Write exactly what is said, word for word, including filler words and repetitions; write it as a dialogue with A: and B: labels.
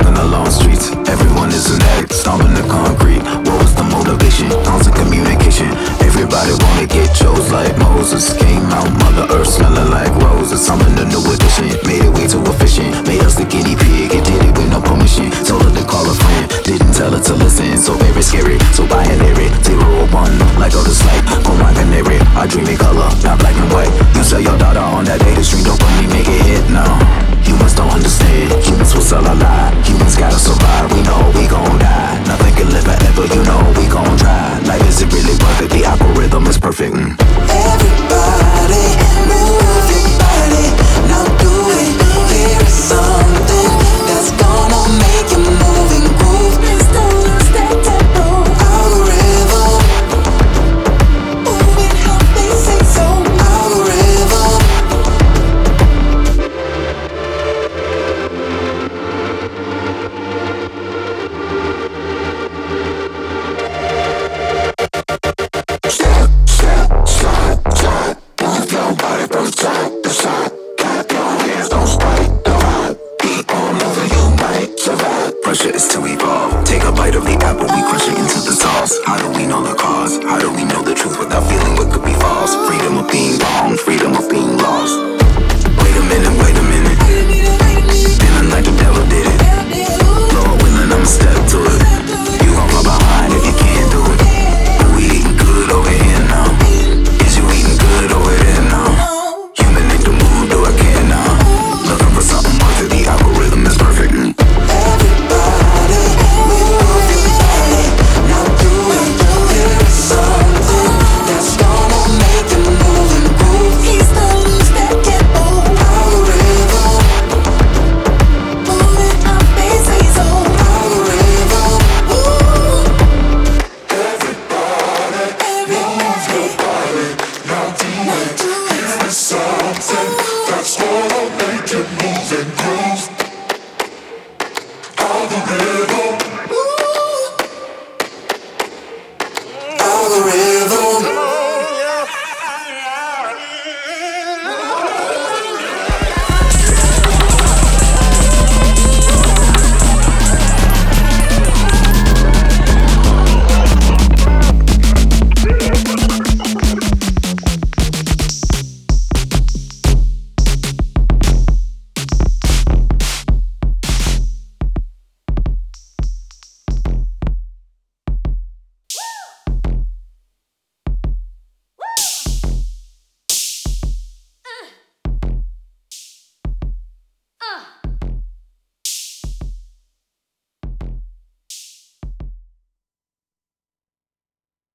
A: walking along streets. Everyone is an addict, stomping the concrete. What was the motivation? Constant communication. Everybody wanna get chose like Moses. Came out Mother Earth smelling like roses. Something a new addition, made it way too efficient. Made us the guinea pig, it did it with no permission. Told her to call a friend, didn't tell her to listen. So very scary, so binary. Zero or one, like Otis Light. Oh my canary, I dream in color, not black and white. You sell your daughter on that data stream, don't put me make it hit now. Humans don't understand, humans will sell a lie. Humans gotta survive, we know we gon' die. Nothing can live forever, you know we gon' try. Life isn't really worth it, the algorithm is perfect. mm.
B: Everybody move your body, now do it. There is something that's gonna make you move and groove. Please don't lose that tempo. Algorithm, move it how they say so. Algorithm.
A: Pressure is to evolve. Take a bite of the apple, we crush it into the sauce. How do we know the cause? How do we know the truth without feeling what could be false? Freedom of being wrong, freedom of being lost. Wait a minute, wait a minute. Feeling like the devil did it. Lord willing, I'ma step to it. You gon' fall behind if you can't do it. Are we eating good over here now? Is you eating good over there now? Human need to move, do I care now? Looking for something more to the algorithm is perfect. mm.
C: That's gonna make it move and groove. Algorithm.